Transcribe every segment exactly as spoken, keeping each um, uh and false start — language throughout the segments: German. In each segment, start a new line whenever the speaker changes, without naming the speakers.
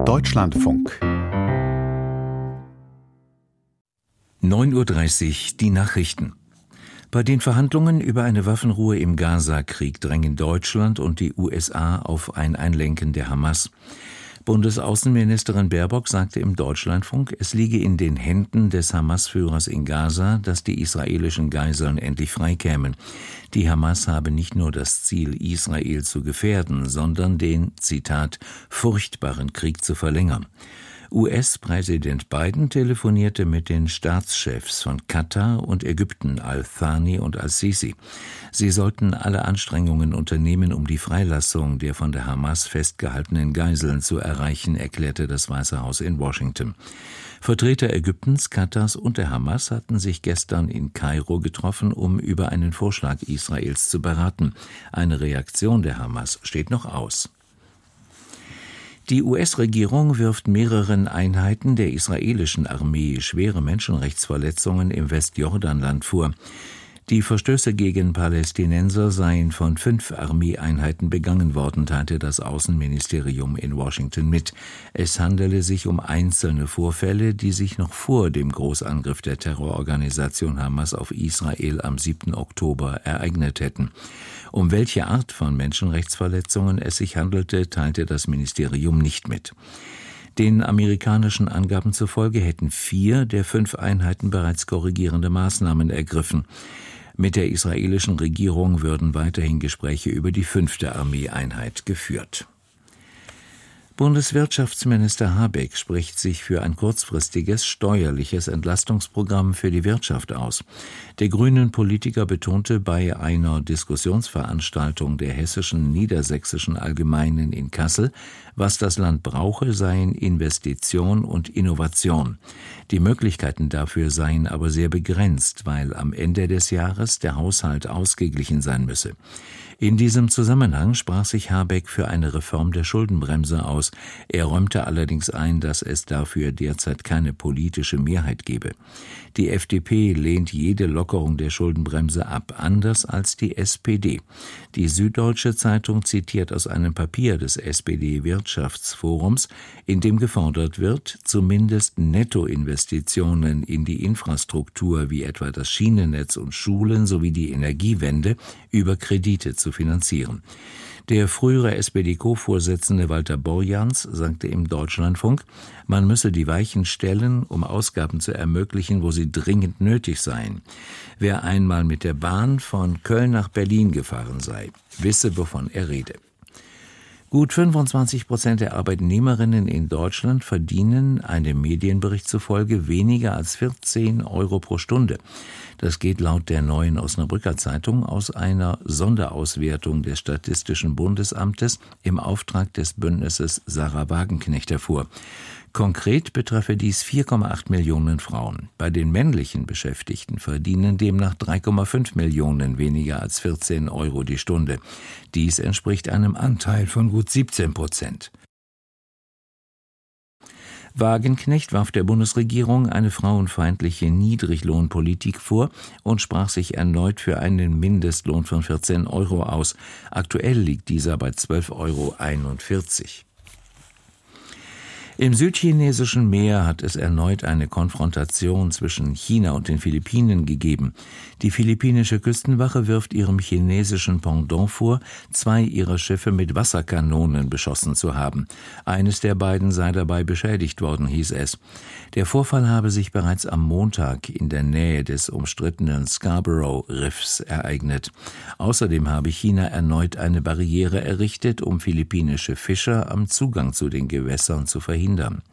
Deutschlandfunk.
neun Uhr dreißig, die Nachrichten. Bei den Verhandlungen über eine Waffenruhe im Gaza-Krieg drängen Deutschland und die U S A auf ein Einlenken der Hamas. Bundesaußenministerin Baerbock sagte im Deutschlandfunk, es liege in den Händen des Hamas-Führers in Gaza, dass die israelischen Geiseln endlich freikämen. Die Hamas habe nicht nur das Ziel, Israel zu gefährden, sondern den, Zitat, furchtbaren Krieg zu verlängern. U S-Präsident Biden telefonierte mit den Staatschefs von Katar und Ägypten, Al-Thani und Al-Sisi. Sie sollten alle Anstrengungen unternehmen, um die Freilassung der von der Hamas festgehaltenen Geiseln zu erreichen, erklärte das Weiße Haus in Washington. Vertreter Ägyptens, Katars und der Hamas hatten sich gestern in Kairo getroffen, um über einen Vorschlag Israels zu beraten. Eine Reaktion der Hamas steht noch aus. Die U S-Regierung wirft mehreren Einheiten der israelischen Armee schwere Menschenrechtsverletzungen im Westjordanland vor. Die Verstöße gegen Palästinenser seien von fünf Armeeeinheiten begangen worden, teilte das Außenministerium in Washington mit. Es handele sich um einzelne Vorfälle, die sich noch vor dem Großangriff der Terrororganisation Hamas auf Israel am siebten Oktober ereignet hätten. Um welche Art von Menschenrechtsverletzungen es sich handelte, teilte das Ministerium nicht mit. Den amerikanischen Angaben zufolge hätten vier der fünf Einheiten bereits korrigierende Maßnahmen ergriffen. Mit der israelischen Regierung würden weiterhin Gespräche über die fünfte Armeeeinheit geführt. Bundeswirtschaftsminister Habeck spricht sich für ein kurzfristiges steuerliches Entlastungsprogramm für die Wirtschaft aus. Der Grünen-Politiker betonte bei einer Diskussionsveranstaltung der Hessischen Niedersächsischen Allgemeinen in Kassel, was das Land brauche, seien Investition und Innovation. Die Möglichkeiten dafür seien aber sehr begrenzt, weil am Ende des Jahres der Haushalt ausgeglichen sein müsse. In diesem Zusammenhang sprach sich Habeck für eine Reform der Schuldenbremse aus. Er räumte allerdings ein, dass es dafür derzeit keine politische Mehrheit gebe. Die F D P lehnt jede Lockerung der Schuldenbremse ab, anders als die S P D. Die Süddeutsche Zeitung zitiert aus einem Papier des S P D-Wirtschaftsforums, in dem gefordert wird, zumindest Nettoinvestitionen in die Infrastruktur wie etwa das Schienennetz und Schulen sowie die Energiewende über Kredite zu finanzieren. Der frühere S P D-Co-Vorsitzende Walter Borjans sagte im Deutschlandfunk, man müsse die Weichen stellen, um Ausgaben zu ermöglichen, wo sie dringend nötig seien. Wer einmal mit der Bahn von Köln nach Berlin gefahren sei, wisse, wovon er rede. Gut fünfundzwanzig Prozent der Arbeitnehmerinnen in Deutschland verdienen einem Medienbericht zufolge weniger als vierzehn Euro pro Stunde. Das geht laut der Neuen Osnabrücker Zeitung aus einer Sonderauswertung des Statistischen Bundesamtes im Auftrag des Bündnisses Sarah Wagenknecht hervor. Konkret betreffe dies vier Komma acht Millionen Frauen. Bei den männlichen Beschäftigten verdienen demnach drei Komma fünf Millionen weniger als vierzehn Euro die Stunde. Dies entspricht einem Anteil von gut siebzehn Prozent. Wagenknecht warf der Bundesregierung eine frauenfeindliche Niedriglohnpolitik vor und sprach sich erneut für einen Mindestlohn von vierzehn Euro aus. Aktuell liegt dieser bei zwölf Euro einundvierzig. Im südchinesischen Meer hat es erneut eine Konfrontation zwischen China und den Philippinen gegeben. Die philippinische Küstenwache wirft ihrem chinesischen Pendant vor, zwei ihrer Schiffe mit Wasserkanonen beschossen zu haben. Eines der beiden sei dabei beschädigt worden, hieß es. Der Vorfall habe sich bereits am Montag in der Nähe des umstrittenen Scarborough-Riffs ereignet. Außerdem habe China erneut eine Barriere errichtet, um philippinische Fischer am Zugang zu den Gewässern zu verhindern.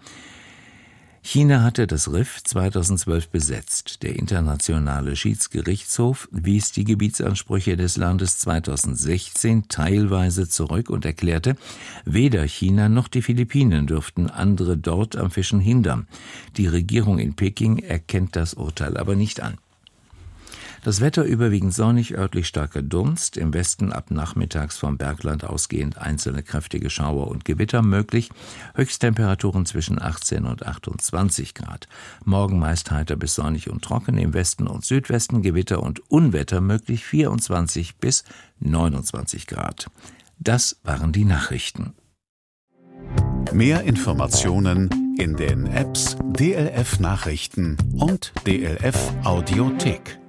China hatte das Riff zweitausendzwölf besetzt. Der Internationale Schiedsgerichtshof wies die Gebietsansprüche des Landes zweitausendsechzehn teilweise zurück und erklärte, weder China noch die Philippinen dürften andere dort am Fischen hindern. Die Regierung in Peking erkennt das Urteil aber nicht an. Das Wetter überwiegend sonnig, örtlich starker Dunst, im Westen ab nachmittags vom Bergland ausgehend einzelne kräftige Schauer und Gewitter möglich, Höchsttemperaturen zwischen achtzehn und achtundzwanzig Grad. Morgen meist heiter bis sonnig und trocken, im Westen und Südwesten Gewitter und Unwetter möglich vierundzwanzig bis neunundzwanzig Grad. Das waren die Nachrichten.
Mehr Informationen in den Apps D L F Nachrichten und D L F Audiothek.